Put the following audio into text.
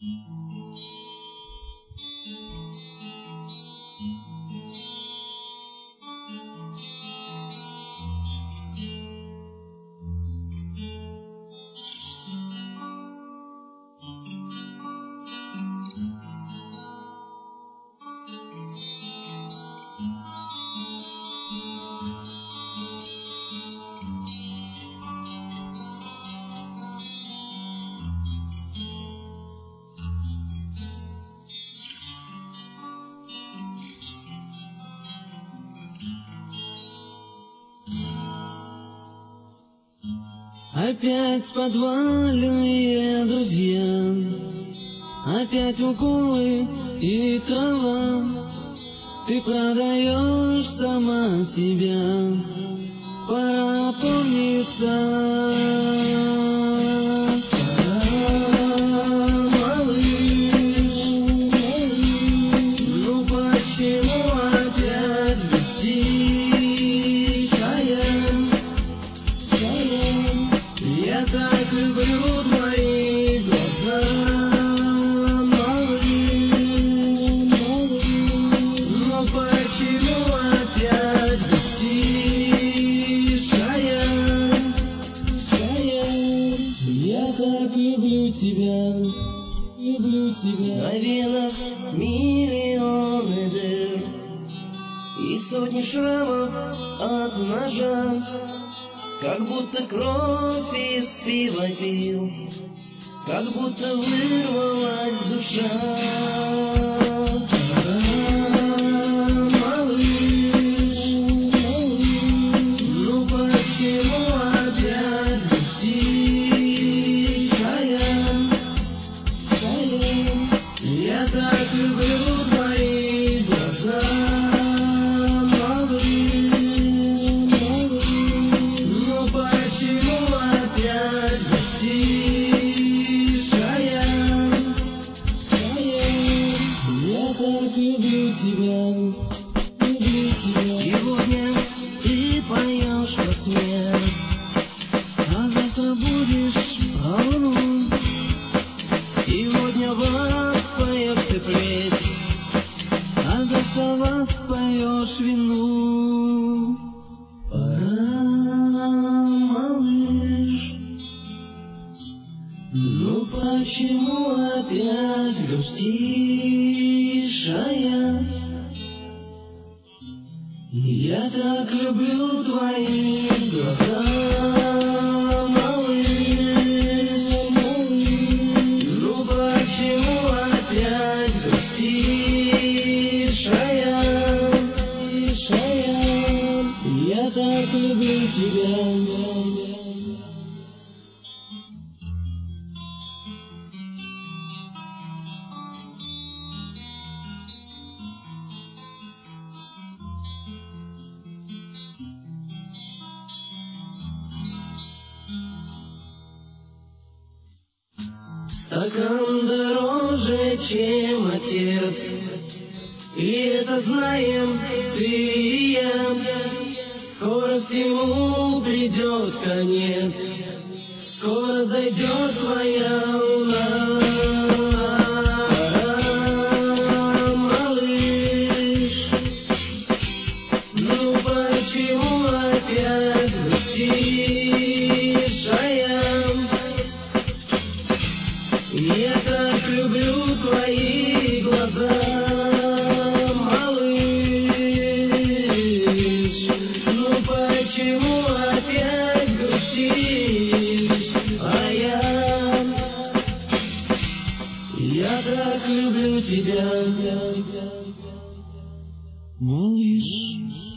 Опять подвальные друзья, опять уколы и трава. Ты продаешь сама себя, пора помниться. Люблю тебя. На венах миллионы дыр и сотни шрамов от ножа, как будто кровь из пива пил, как будто вырвалась душа. Сегодня ты поешь во сне, а завтра будешь полну. Сегодня воспоешь ты плеть, а завтра воспоешь вину. Пора, малыш, ну почему опять грустишь, а я? Я так люблю твои глаза, малыш, ну почему опять грустишь, а я так люблю тебя. Стакан дороже, чем отец, и это знаем ты и я. Скоро всему придет конец, скоро зайдет твоя луна. Малыш, ну почему опять грустишь, а я так люблю твои глаза, малыш, ну почему опять грустишь, а я так люблю тебя, малыш.